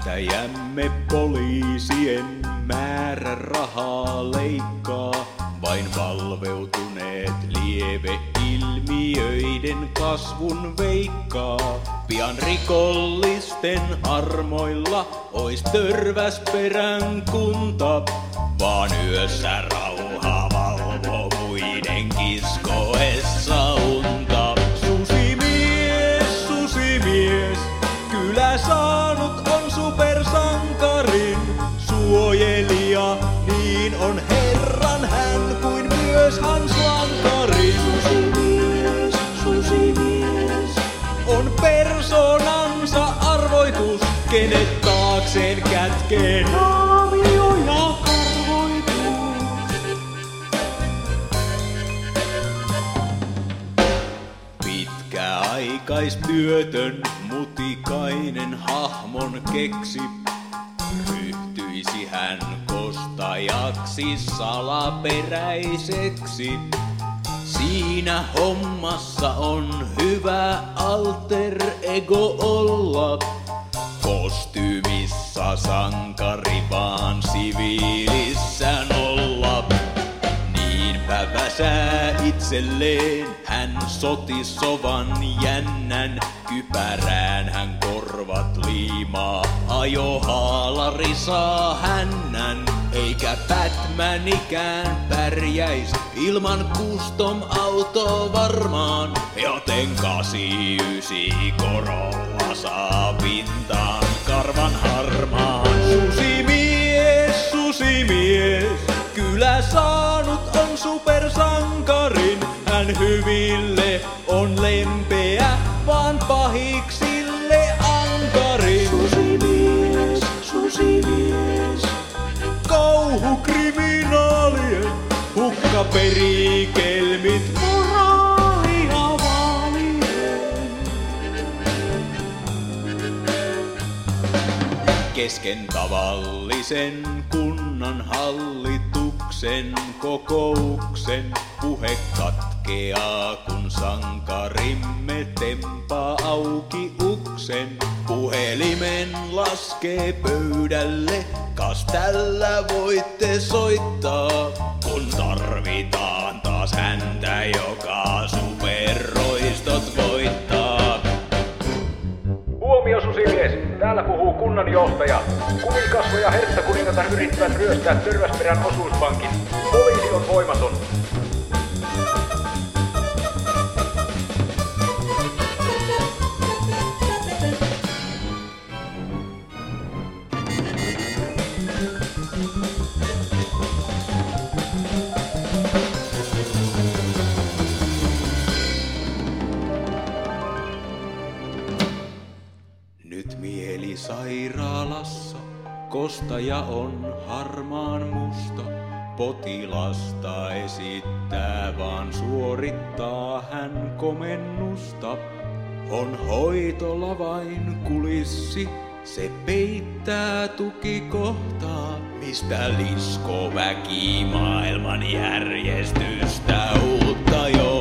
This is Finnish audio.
Säästäjämme poliisien määrä rahaa leikkaa. Vain valveutuneet lieveilmiöiden kasvun veikkaa. Pian rikollisten armoilla ois Törväsperän kunta. Vaan yössä rauha valvoo muiden kiskoessa unta. Susimies, kylä saanut on supersankarin suojelija. Niin on herran hän kuin myös Hans Lankari. Susimies, on persoonansa arvoitus, kenet taakseen kätkee naamio ja karvoitus. Pitkäaikaistyötön mutikainen hahmon keksi. Ryhtyisi hän kostajaksi salaperäiseksi. Siinä hommassa on hyvä alter ego olla. Kostyymissa sankari vaan siviilissä nolla. Niinpä väsää itselleen hän soti sovan jännän. Kypärään hän korvat liimaa, ajo haalari saa hännän. Eikä Batmanikään pärjäis ilman custom-auto varmaan. Joten 89 Corolla saa pintaan karvan harmaan. Susimies, kylä saanut on supersankarin. Hän hyville on lempeä, vaan pahiksille ankarin. Susimies, kauhukriminaalien hukkaperikelmit moraalia vaalien. Kesken tavallisen kunnan hallituksen kokouksen puhe katkeaa, kun sankarimme tempaa auki uksen. Puhelimen laskee pöydälle, kas tällä voitte soittaa, kun tarvitaan taas häntä, joka superroistot voittaa. Huomio susimies, täällä puhuu kunnanjohtaja. Kuminkasvo ja herttakuningatar yrittävät ryöstää Törväsperän osuuspankin. Poliisi on voimaton. Nyt mielisairaalassa kostaja on harmaan musta. Potilasta esittää, vaan suorittaa hän komennusta. On hoitola vain kulissi, se peittää tukikohtaa. Mistä lisko väki maailman järjestystä uutta jo?